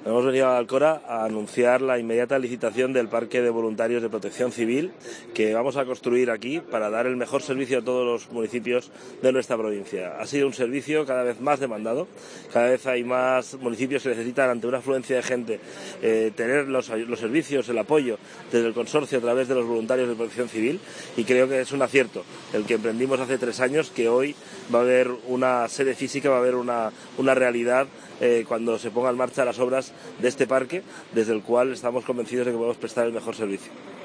Hemos venido a Alcora a anunciar la inmediata licitación del Parque de Voluntarios de Protección Civil que vamos a construir aquí para dar el mejor servicio a todos los municipios de nuestra provincia. Ha sido un servicio cada vez más demandado, cada vez hay más municipios que necesitan, ante una afluencia de gente, tener los servicios, el apoyo desde el consorcio a través de los voluntarios de Protección Civil, y creo que es un acierto el que emprendimos hace 3 años, que hoy va a haber una sede física, va a haber una realidad cuando se pongan en marcha las obras de este parque, desde el cual estamos convencidos de que podemos prestar el mejor servicio.